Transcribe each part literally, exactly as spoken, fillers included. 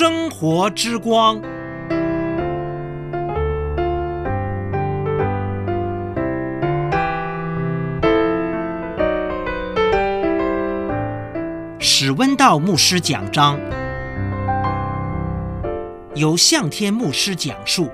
生活之光。史温道牧师讲章，由向天牧师讲述。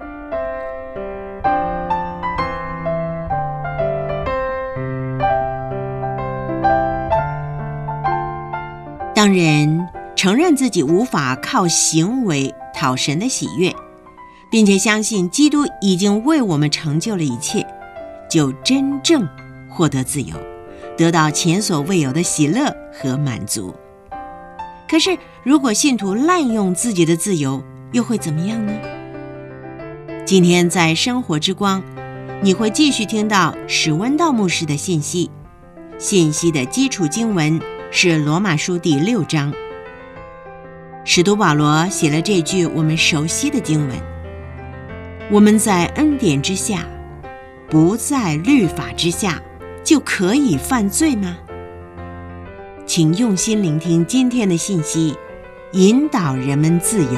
当人承认自己无法靠行为讨神的喜悦，并且相信基督已经为我们成就了一切，就真正获得自由，得到前所未有的喜乐和满足。可是如果信徒滥用自己的自由，又会怎么样呢？今天在生活之光，你会继续听到史温道牧师的信息。信息的基础经文是罗马书第六章。使徒保罗写了这句我们熟悉的经文：我们在恩典之下，不在律法之下，就可以犯罪吗？请用心聆听今天的信息，引导人们自由。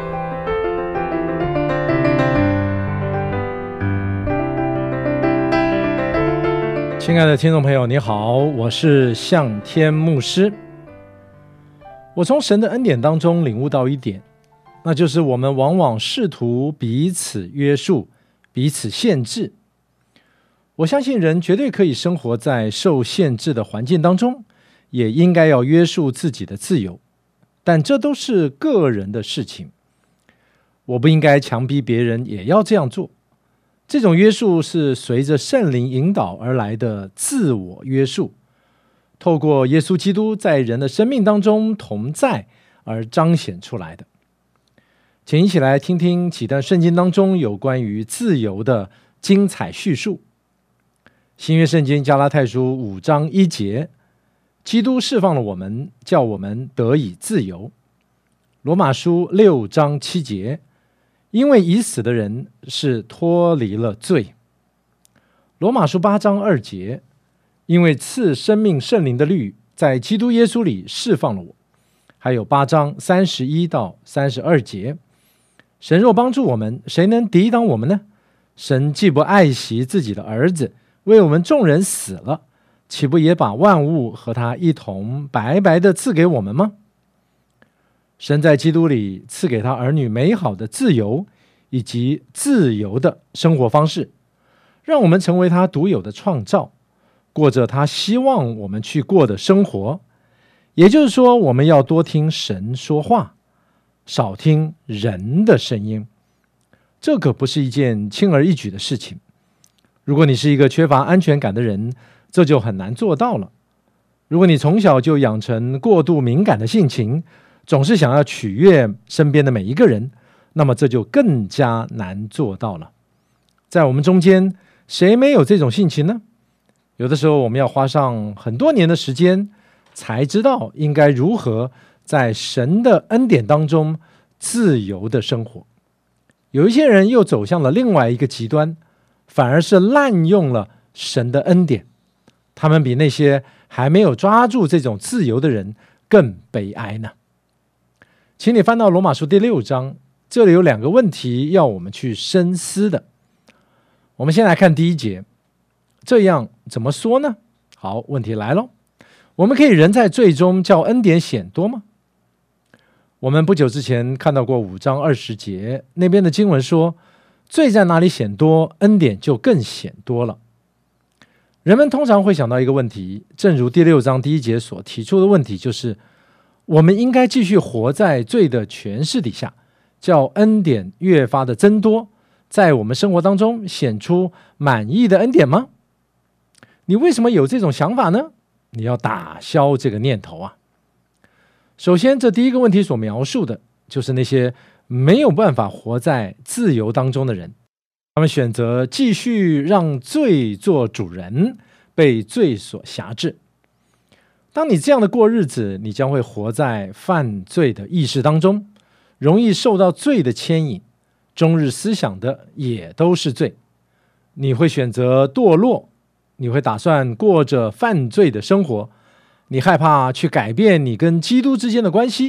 亲爱的听众朋友，你好，我是向天牧师。我从神的恩典当中领悟到一点，那就是我们往往试图彼此约束、彼此限制。我相信人绝对可以生活在受限制的环境当中，也应该要约束自己的自由，但这都是个人的事情。我不应该强逼别人也要这样做。这种约束是随着圣灵引导而来的自我约束，透过耶稣基督在人的生命当中同在而彰显出来的。请一起来听听几段圣经当中有关于自由的精彩叙述。新约圣经加拉太书五章一节，基督释放了我们，叫我们得以自由。罗马书六章七节，因为已死的人是脱离了罪。罗马书八章二节，因为赐生命圣灵的律在基督耶稣里释放了我。还有八章三十一到三十二节，神若帮助我们，谁能抵挡我们呢？神既不爱惜自己的儿子，为我们众人死了，岂不也把万物和他一同白白的赐给我们吗？神在基督里赐给他儿女美好的自由以及自由的生活方式，让我们成为他独有的创造，过着他希望我们去过的生活。也就是说，我们要多听神说话，少听人的声音。这可不是一件轻而易举的事情。如果你是一个缺乏安全感的人，这就很难做到了。如果你从小就养成过度敏感的性情，总是想要取悦身边的每一个人，那么这就更加难做到了。在我们中间，谁没有这种性情呢？有的时候我们要花上很多年的时间，才知道应该如何在神的恩典当中自由的生活。有一些人又走向了另外一个极端，反而是滥用了神的恩典。他们比那些还没有抓住这种自由的人更悲哀呢。请你翻到罗马书第六章，这里有两个问题要我们去深思的。我们先来看第一节，这样怎么说呢？好，问题来咯，我们可以人在罪中叫恩典显多吗？我们不久之前看到过五章二十节，那边的经文说，罪在哪里显多，恩典就更显多了。人们通常会想到一个问题，正如第六章第一节所提出的问题，就是我们应该继续活在罪的权势底下，叫恩典越发的增多，在我们生活当中显出满意的恩典吗？你为什么有这种想法呢？你要打消这个念头啊。首先，这第一个问题所描述的就是那些没有办法活在自由当中的人，他们选择继续让罪做主人，被罪所辖制。当你这样的过日子，你将会活在犯罪的意识当中，容易受到罪的牵引，终日思想的也都是罪。你会选择堕落，你会打算过着犯罪的生活，你害怕去改变你跟基督之间的关系，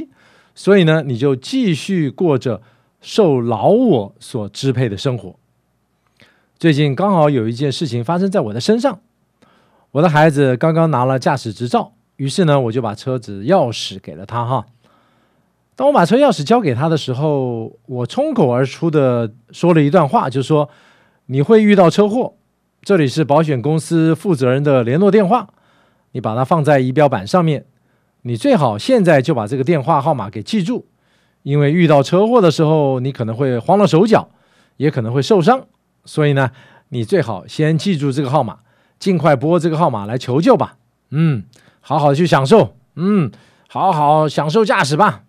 所以呢，你就继续过着受老我所支配的生活。最近刚好有一件事情发生在我的身上，我的孩子刚刚拿了驾驶执照，于是呢，我就把车子钥匙给了他哈。当我把车钥匙交给他的时候，我冲口而出的说了一段话，就说你会遇到车祸，这里是保险公司负责人的联络电话，你把它放在仪表板上面，你最好现在就把这个电话号码给记住，因为遇到车祸的时候你可能会慌了手脚，也可能会受伤，所以呢，你最好先记住这个号码，尽快拨这个号码来求救吧。嗯，好好去享受，嗯，好好享受驾驶吧。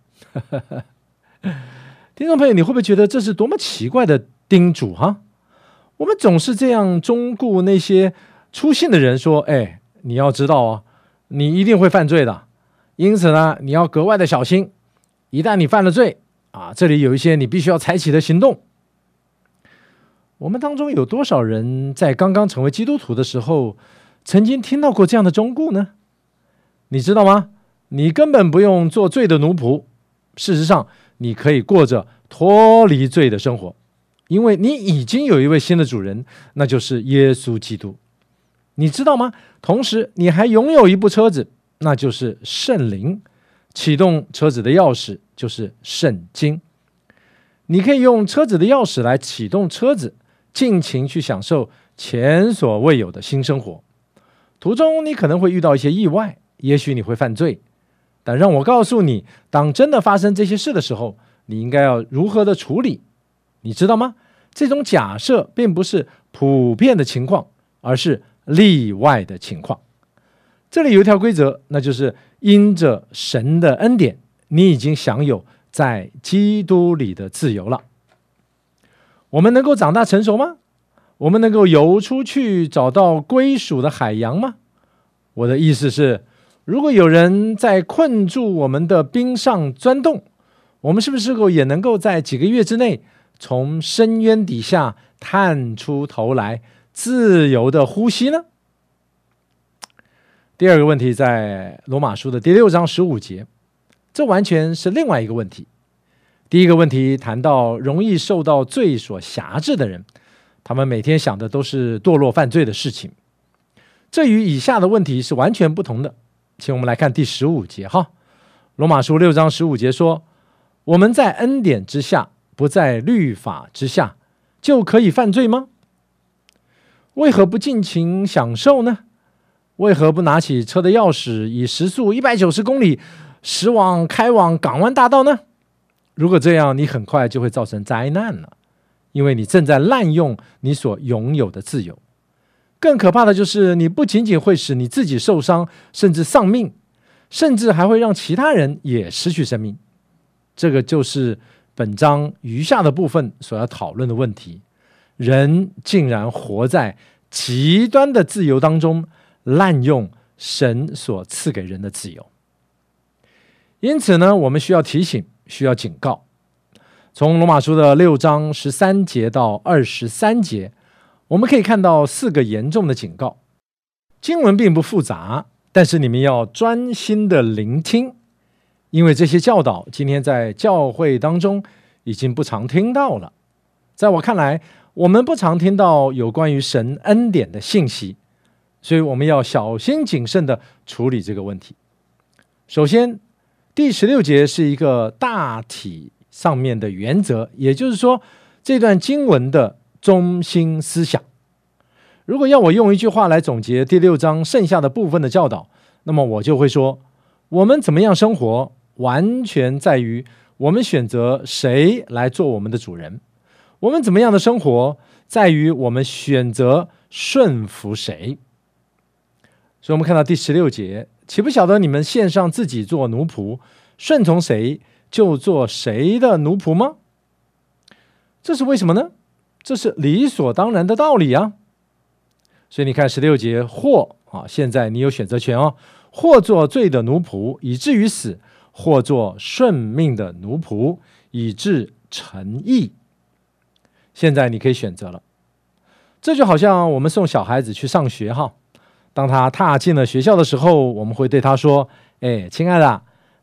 听众朋友，你会不会觉得这是多么奇怪的叮嘱哈？我们总是这样忠顾那些粗信的人，说哎，你要知道哦，你一定会犯罪的，因此呢，你要格外的小心，一旦你犯了罪啊，这里有一些你必须要采取的行动。我们当中有多少人在刚刚成为基督徒的时候曾经听到过这样的忠告呢？你知道吗？你根本不用做罪的奴仆，事实上你可以过着脱离罪的生活，因为你已经有一位新的主人，那就是耶稣基督。你知道吗？同时你还拥有一部车子，那就是圣灵，启动车子的钥匙就是圣经。你可以用车子的钥匙来启动车子，尽情去享受前所未有的新生活。途中你可能会遇到一些意外，也许你会犯罪，但让我告诉你，当真的发生这些事的时候，你应该要如何的处理，你知道吗？这种假设并不是普遍的情况，而是例外的情况。这里有一条规则，那就是因着神的恩典，你已经享有在基督里的自由了。我们能够长大成熟吗？我们能够游出去找到归属的海洋吗？我的意思是，如果有人在困住我们的冰上钻洞，我们是不是也能够在几个月之内从深渊底下探出头来，自由的呼吸呢？第二个问题在罗马书的第六章十五节，这完全是另外一个问题。第一个问题谈到容易受到罪所辖制的人，他们每天想的都是堕落犯罪的事情，这与以下的问题是完全不同的。请我们来看第十五节哈，罗马书六章十五节说，我们在恩典之下，不在律法之下，就可以犯罪吗？为何不尽情享受呢？为何不拿起车的钥匙，以时速一百九十公里驶往开往港湾大道呢？如果这样，你很快就会造成灾难了，因为你正在滥用你所拥有的自由。更可怕的就是，你不仅仅会使你自己受伤，甚至丧命，甚至还会让其他人也失去生命。这个就是本章余下的部分所要讨论的问题。人竟然活在极端的自由当中，滥用神所赐给人的自由。因此呢，我们需要提醒，需要警告。从罗马书的六章十三节到二十三节，我们可以看到四个严重的警告。经文并不复杂，但是你们要专心的聆听，因为这些教导今天在教会当中已经不常听到了。在我看来，我们不常听到有关于神恩典的信息，所以我们要小心谨慎的处理这个问题。首先，第十六节是一个大体上面的原则，也就是说，这段经文的中心思想。如果要我用一句话来总结第六章剩下的部分的教导，那么我就会说，我们怎么样生活，完全在于我们选择谁来做我们的主人。我们怎么样的生活，在于我们选择顺服谁。所以我们看到第十六节，岂不晓得你们献上自己做奴仆，顺从谁就做谁的奴仆吗？这是为什么呢？这是理所当然的道理啊。所以你看十六节，或啊，现在你有选择权哦，或做罪的奴仆，以至于死；或做顺命的奴仆，以致成义。现在你可以选择了。这就好像我们送小孩子去上学哈，当他踏进了学校的时候，我们会对他说，哎，亲爱的，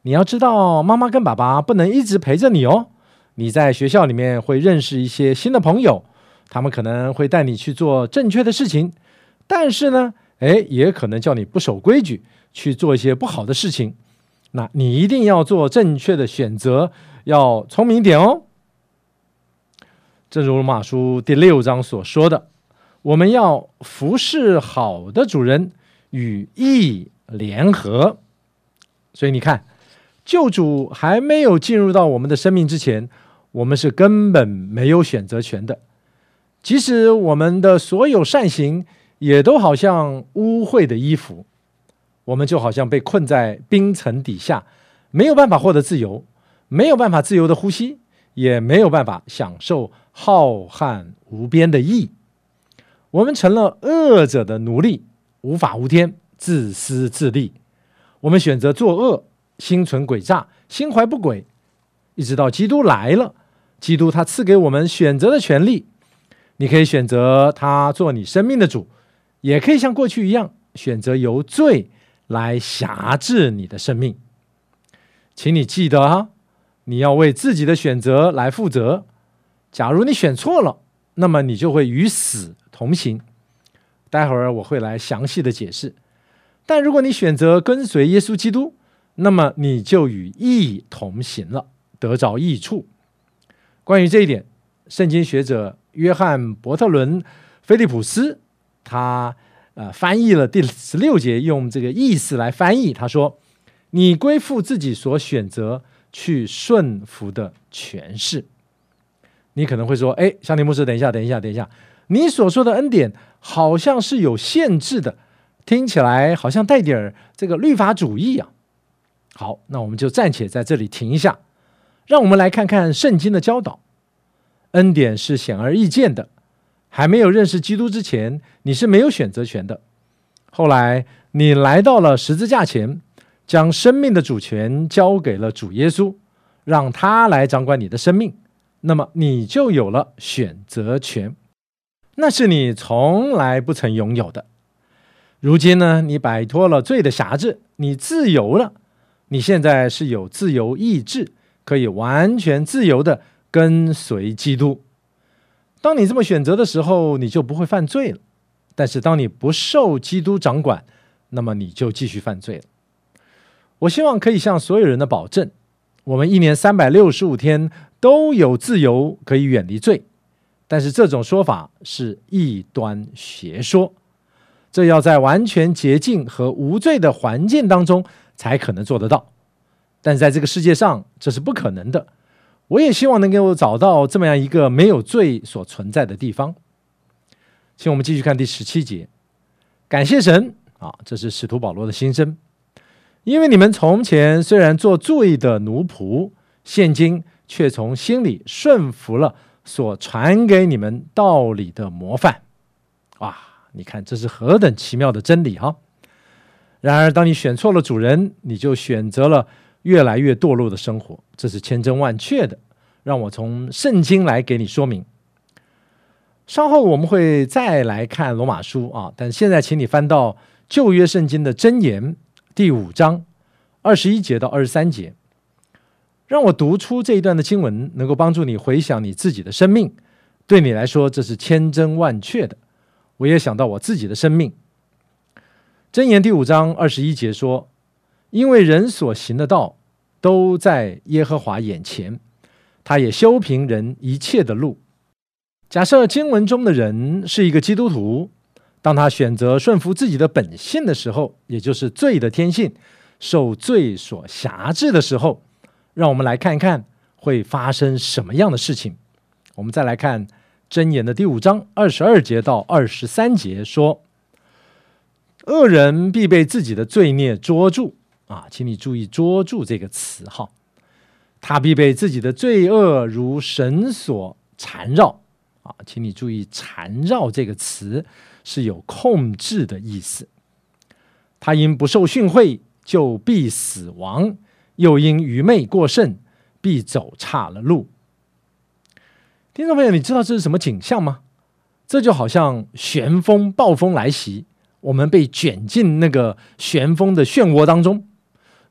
你要知道，妈妈跟爸爸不能一直陪着你哦。你在学校里面会认识一些新的朋友，他们可能会带你去做正确的事情，但是呢，哎，也可能叫你不守规矩，去做一些不好的事情。那你一定要做正确的选择，要聪明一点哦。正如罗马书第六章所说的，我们要服侍好的主人，与义联合。所以你看，救主还没有进入到我们的生命之前，我们是根本没有选择权的。即使我们的所有善行也都好像污秽的衣服，我们就好像被困在冰层底下，没有办法获得自由，没有办法自由的呼吸，也没有办法享受浩瀚无边的义。我们成了恶者的奴隶，无法无天，自私自利。我们选择作恶，心存诡诈，心怀不轨，一直到基督来了，基督他赐给我们选择的权利。你可以选择他做你生命的主，也可以像过去一样选择由罪来辖制你的生命。请你记得啊，你要为自己的选择来负责。假如你选错了，那么你就会与死同行。待会儿我会来详细的解释。但如果你选择跟随耶稣基督，那么你就与义同行了，得着益处。关于这一点，圣经学者约翰伯特伦菲利普斯他、呃、翻译了第十六节，用这个意思来翻译。他说，你归附自己所选择去顺服的权势。你可能会说，哎，香田牧师，等一下等一下等一下，你所说的恩典好像是有限制的，听起来好像带点这个律法主义啊。好，那我们就暂且在这里停一下，让我们来看看圣经的教导。恩典是显而易见的，还没有认识基督之前，你是没有选择权的。后来你来到了十字架前，将生命的主权交给了主耶稣，让他来掌管你的生命，那么你就有了选择权，那是你从来不曾拥有的。如今呢，你摆脱了罪的辖制，你自由了，你现在是有自由意志，可以完全自由的跟随基督。当你这么选择的时候，你就不会犯罪了。但是当你不受基督掌管，那么你就继续犯罪了。我希望可以向所有人的保证，我们一年三百六十五天都有自由可以远离罪，但是这种说法是异端邪说，这要在完全洁净和无罪的环境当中才可能做得到。但是在这个世界上，这是不可能的。我也希望能够找到这么样一个没有罪所存在的地方。请我们继续看第十七节。感谢神啊，这是使徒保罗的心声。因为你们从前虽然做罪的奴仆，现今却从心里顺服了所传给你们道理的模范。哇，你看这是何等奇妙的真理哈！然而当你选错了主人，你就选择了越来越堕落的生活，这是千真万确的。让我从圣经来给你说明。稍后我们会再来看罗马书啊，但现在请你翻到旧约圣经的箴言第五章二十一节到二十三节，让我读出这一段的经文，能够帮助你回想你自己的生命。对你来说，这是千真万确的。我也想到我自己的生命。箴言第五章二十一节说，因为人所行的道都在耶和华眼前，他也修平人一切的路。假设经文中的人是一个基督徒，当他选择顺服自己的本性的时候，也就是罪的天性，受罪所辖制的时候，让我们来看看会发生什么样的事情。我们再来看箴言的第五章二十二节到二十三节说，恶人必被自己的罪孽捉住啊，请你注意捉住这个词哈，他必被自己的罪恶如绳索缠绕啊，请你注意缠绕这个词是有控制的意思。他因不受训诲就必死亡，又因愚昧过甚必走岔了路。听众朋友，你知道这是什么景象吗？这就好像旋风暴风来袭，我们被卷进那个旋风的漩涡当中，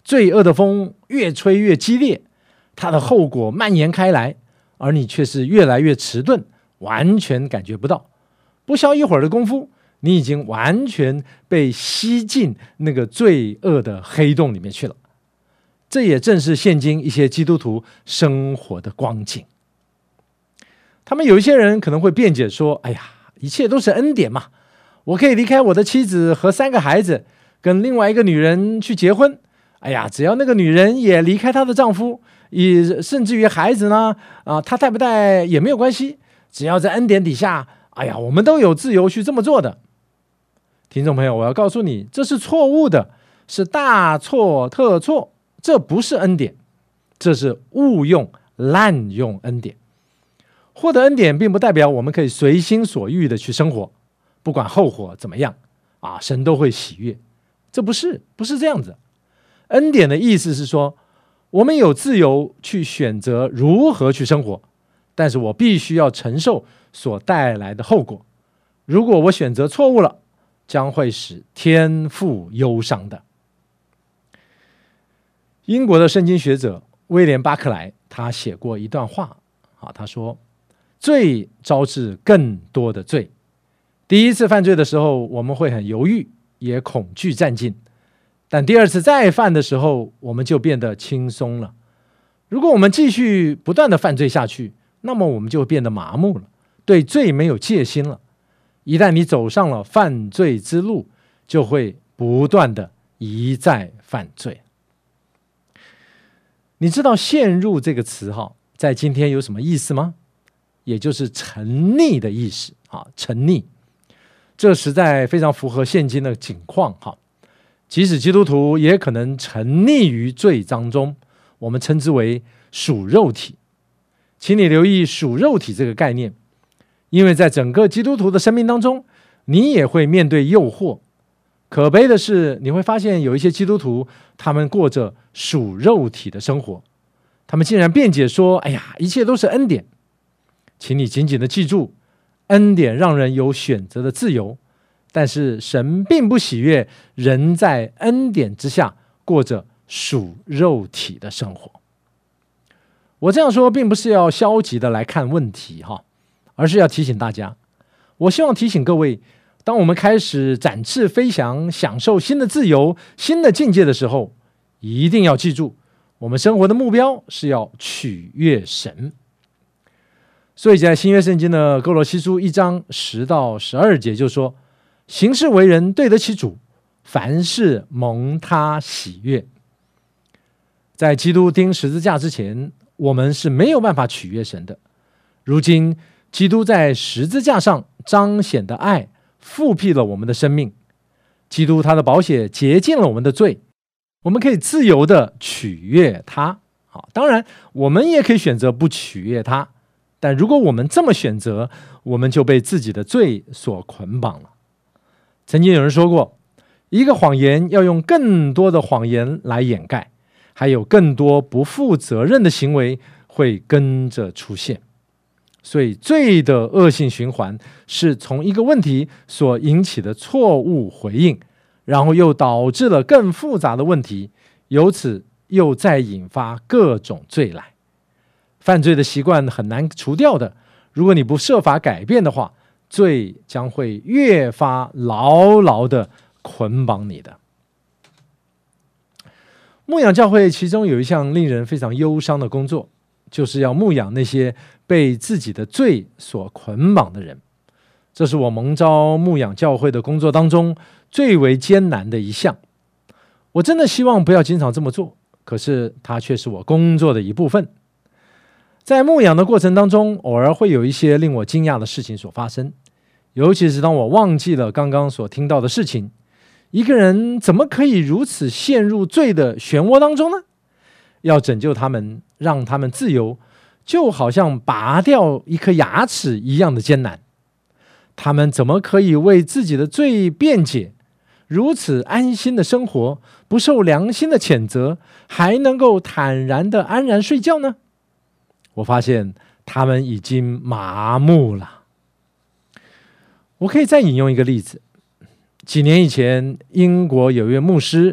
罪恶的风越吹越激烈，它的后果蔓延开来，而你却是越来越迟钝，完全感觉不到。不消一会儿的功夫，你已经完全被吸进那个罪恶的黑洞里面去了。这也正是现今一些基督徒生活的光景。他们有一些人可能会辩解说，哎呀，一切都是恩典嘛，我可以离开我的妻子和三个孩子，跟另外一个女人去结婚，哎呀，只要那个女人也离开她的丈夫，也甚至于孩子呢，啊，她带不带也没有关系，只要在恩典底下，哎呀，我们都有自由去这么做的。听众朋友，我要告诉你，这是错误的，是大错特错，这不是恩典，这是误用、滥用恩典。获得恩典并不代表我们可以随心所欲的去生活，不管后果怎么样啊，神都会喜悦，这不是不是这样子。恩典的意思是说，我们有自由去选择如何去生活，但是我必须要承受所带来的后果。如果我选择错误了，将会使天父忧伤的。英国的圣经学者威廉·巴克莱他写过一段话啊，他说，罪招致更多的罪。第一次犯罪的时候，我们会很犹豫，也恐惧战兢，但第二次再犯的时候，我们就变得轻松了。如果我们继续不断的犯罪下去，那么我们就变得麻木了，对罪没有戒心了。一旦你走上了犯罪之路，就会不断的一再犯罪。你知道陷入这个词哈，在今天有什么意思吗？也就是沉溺的意思啊，沉溺，这实在非常符合现今的景况哈。即使基督徒也可能沉溺于罪当中，我们称之为属肉体。请你留意属肉体这个概念，因为在整个基督徒的生命当中，你也会面对诱惑。可悲的是，你会发现有一些基督徒，他们过着属肉体的生活，他们竟然辩解说，哎呀，一切都是恩典。请你紧紧的记住，恩典让人有选择的自由，但是神并不喜悦人在恩典之下过着属肉体的生活。我这样说并不是要消极的来看问题哈，而是要提醒大家，我希望提醒各位，当我们开始展翅飞翔，享受新的自由、新的境界的时候，一定要记住，我们生活的目标是要取悦神。所以在新约圣经的哥罗西书一章十到十二节就说，行事为人对得起主，凡事蒙他喜悦。在基督钉十字架之前，我们是没有办法取悦神的。如今基督在十字架上彰显的爱复辟了我们的生命，基督他的宝血洁净了我们的罪，我们可以自由的取悦他。好，当然我们也可以选择不取悦他，但如果我们这么选择，我们就被自己的罪所捆绑了。曾经有人说过，一个谎言要用更多的谎言来掩盖，还有更多不负责任的行为会跟着出现。所以罪的恶性循环是从一个问题所引起的错误回应，然后又导致了更复杂的问题，由此又再引发各种罪来。犯罪的习惯很难除掉的，如果你不设法改变的话，罪将会越发牢牢的捆绑你的。牧养教会其中有一项令人非常忧伤的工作，就是要牧养那些被自己的罪所捆绑的人。这是我蒙召牧养教会的工作当中最为艰难的一项。我真的希望不要经常这么做，可是它却是我工作的一部分。在牧养的过程当中，偶尔会有一些令我惊讶的事情所发生，尤其是当我忘记了刚刚所听到的事情。一个人怎么可以如此陷入罪的漩涡当中呢？要拯救他们，让他们自由，就好像拔掉一颗牙齿一样的艰难。他们怎么可以为自己的罪辩解，如此安心的生活，不受良心的谴责，还能够坦然的安然睡觉呢？我发现他们已经麻木了。我可以再引用一个例子。几年以前，英国有一位牧师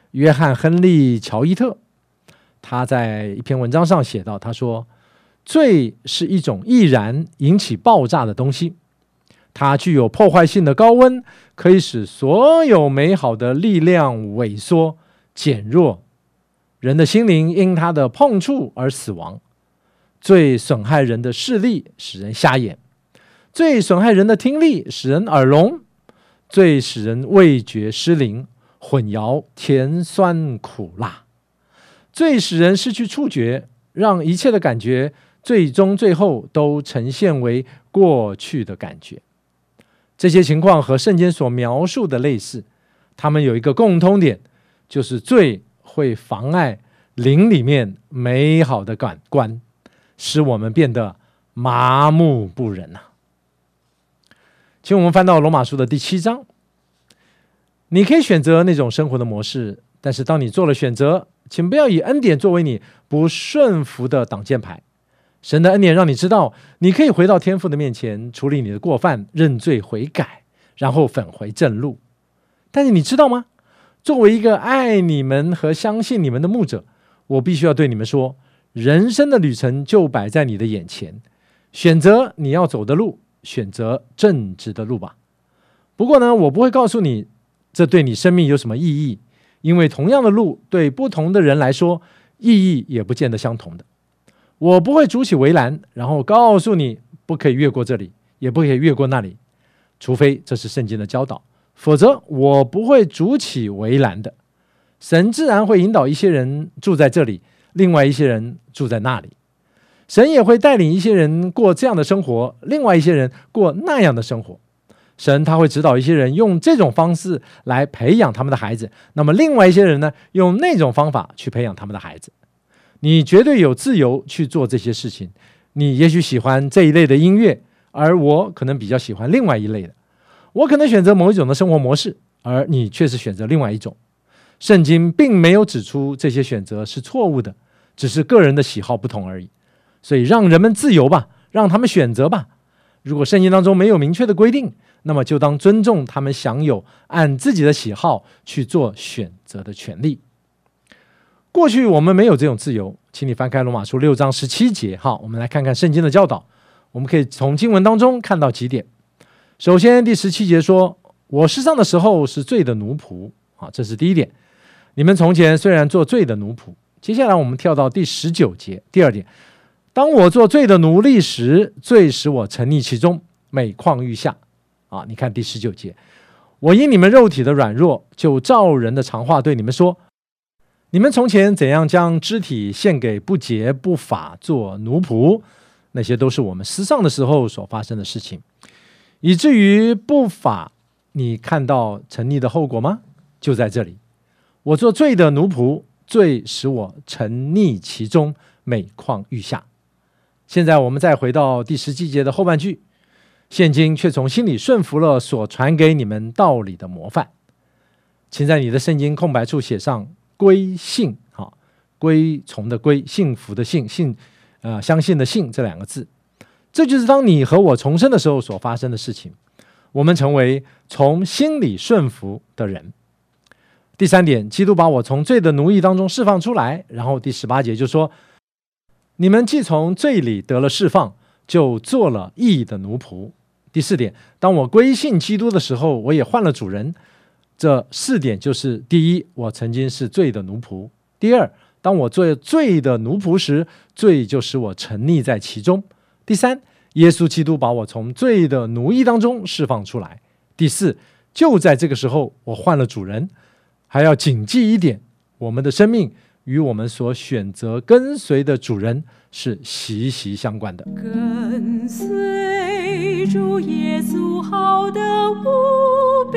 约翰·亨利·乔伊特，他在一篇文章上写道，他说，罪是一种易燃引起爆炸的东西，它具有破坏性的高温，可以使所有美好的力量萎缩减弱，人的心灵因它的碰触而死亡。罪损害人的视力，使人瞎眼；罪损害人的听力，使人耳聋；罪使人味觉失灵，混淆甜酸苦辣；罪使人失去触觉，让一切的感觉最终最后都呈现为过去的感觉。这些情况和圣经所描述的类似，它们有一个共通点，就是罪会妨碍灵里面美好的感官，使我们变得麻木不仁啊。请我们翻到罗马书的第七章。你可以选择那种生活的模式，但是当你做了选择，请不要以恩典作为你不顺服的挡箭牌。神的恩典让你知道，你可以回到天父的面前，处理你的过犯，认罪悔改，然后返回正路。但是你知道吗？作为一个爱你们和相信你们的牧者，我必须要对你们说，人生的旅程就摆在你的眼前，选择你要走的路，选择正直的路吧。不过呢，我不会告诉你这对你生命有什么意义，因为同样的路对不同的人来说，意义也不见得相同的。我不会筑起围栏，然后告诉你不可以越过这里，也不可以越过那里，除非这是圣经的教导，否则我不会筑起围栏的。神自然会引导一些人住在这里，另外一些人住在那里。神也会带领一些人过这样的生活，另外一些人过那样的生活。神他会指导一些人用这种方式来培养他们的孩子，那么另外一些人呢，用那种方法去培养他们的孩子。你绝对有自由去做这些事情。你也许喜欢这一类的音乐，而我可能比较喜欢另外一类的。我可能选择某一种的生活模式，而你却是选择另外一种。圣经并没有指出这些选择是错误的，只是个人的喜好不同而已。所以让人们自由吧，让他们选择吧。如果圣经当中没有明确的规定，那么就当尊重他们享有按自己的喜好去做选择的权利。过去我们没有这种自由，请你翻开罗马书六章十七节。好，我们来看看圣经的教导。我们可以从经文当中看到几点。首先第十七节说，我世上的时候是罪的奴仆。好，这是第一点。你们从前虽然做罪的奴仆。接下来我们跳到第十九节，第二点，当我做罪的奴隶时，罪使我沉溺其中，每况愈下。啊，你看第十九节，我因你们肉体的软弱，就照人的常话对你们说，你们从前怎样将肢体献给不洁不法做奴仆，那些都是我们失丧的时候所发生的事情。以至于不法，你看到沉溺的后果吗？就在这里，我做罪的奴仆，罪使我沉溺其中，每况愈下。现在我们再回到第十七节的后半句，现今却从心里顺服了所传给你们道理的模范。请在你的圣经空白处写上归信，好，归从的归，幸福的幸，信呃相信的信这两个字。这就是当你和我重生的时候所发生的事情，我们成为从心里顺服的人。第三点，基督把我从罪的奴役当中释放出来。然后第十八节就说，你们既从罪里得了释放，就做了义的奴仆。第四点，当我归信基督的时候，我也换了主人。这四点就是：第一，我曾经是罪的奴仆；第二，当我做罪的奴仆时，罪就使我沉溺在其中；第三，耶稣基督把我从罪的奴役当中释放出来；第四，就在这个时候，我换了主人。还要谨记一点，我们的生命与我们所选择跟随的主人是息息相关的。 跟随主耶稣好得无比，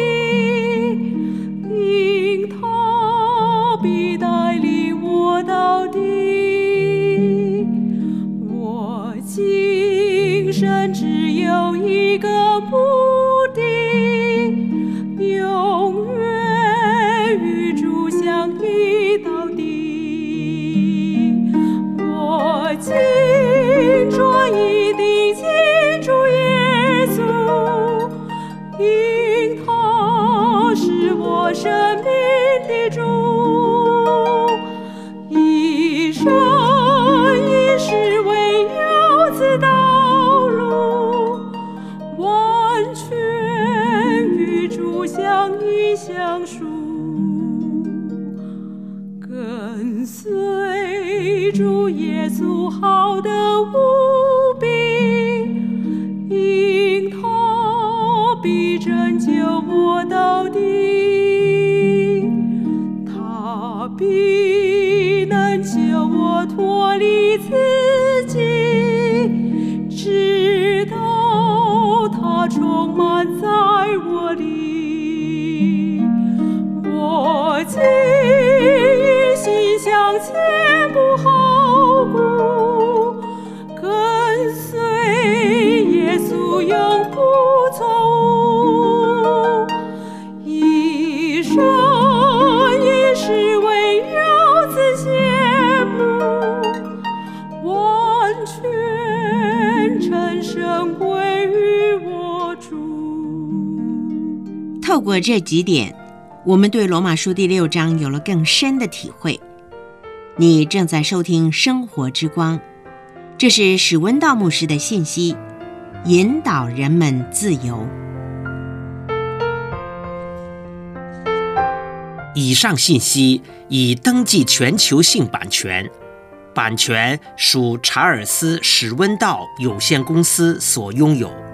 因他必带领我到底。我今生只有一个目的，永远与主相依到底。我今专一地敬主耶稣，因他是我生命的主。 子道路，完全与主相依相属，跟随主耶稣好得无比，因他必拯救我到底，他必能救我脱离自己，直到他充满在我里。我今一心向前不后顾，跟随耶稣永不错误，一生一世围绕子羡慕，完全称圣归于我主。 透过这几点，我们对罗马书第六章有了更深的体会。你正在收听生活之光，这是史温道牧师的信息，引导人们自由。 以上信息已登记全球性版权，版权属查尔斯·史温道有限公司所拥有。